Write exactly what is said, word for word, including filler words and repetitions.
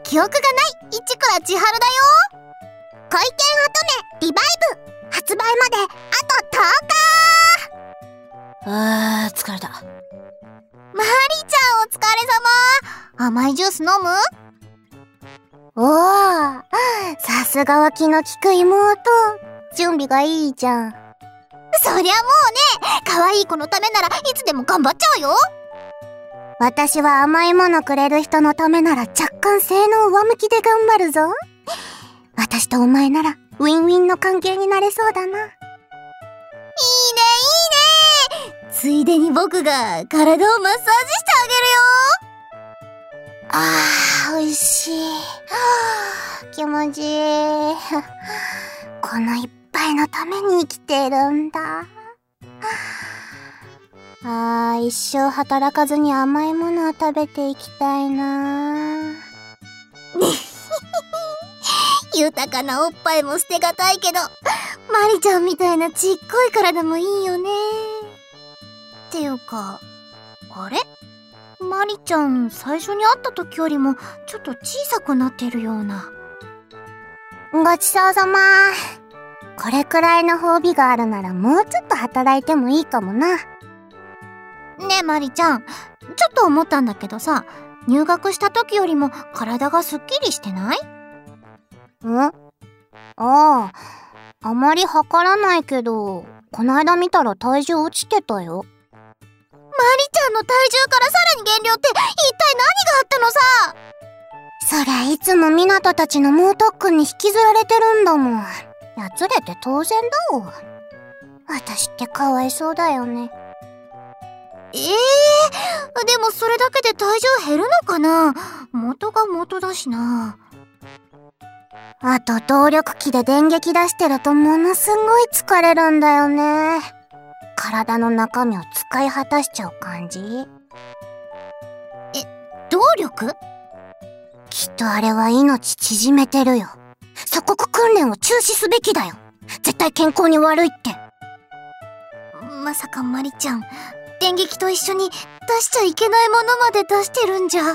記憶がない市倉千春だよ。恋犬乙女リバイブ発売まであととおか。 あー疲れた。 マリちゃんお疲れ様。甘いジュース飲む？おー、さすがは気の利く妹。準備がいいじゃん。そりゃもうね、可愛い子のためならいつでも頑張っちゃうよ。私は甘いものくれる人のためなら若干性能上向きで頑張るぞ。私とお前ならウィンウィンの関係になれそうだな。いいねいいね。ついでに僕が体をマッサージしてあげるよ。あー、おいしい。はぁ、気持ちいい。この一杯のために生きてるんだ。あー、一生働かずに甘いものを食べていきたいな。豊かなおっぱいも捨てがたいけど、マリちゃんみたいなちっこい体もいいよね。っていうか、あれ？マリちゃん、最初に会った時よりもちょっと小さくなってるような。ごちそうさま。これくらいの褒美があるならもうちょっと働いてもいいかもな。ねえマリちゃん、ちょっと思ったんだけどさ、入学した時よりも体がすっきりしてない？ん？ああ、あまり測らないけど、こないだ見たら体重落ちてたよ。マリちゃんの体重からさらに減量って一体何があったのさ。そりゃいつも湊たちの猛特訓に引きずられてるんだもん。やつれて当然だわ。私ってかわいそうだよね。ええー、でもそれだけで体重減るのかな？元が元だしな。あと動力機で電撃出してるとものすごい疲れるんだよね。体の中身を使い果たしちゃう感じ。え、動力？きっとあれは命縮めてるよ。鎖国訓練を中止すべきだよ。絶対健康に悪いって。まさかマリちゃん、電撃と一緒に出しちゃいけないものまで出してるんじゃ。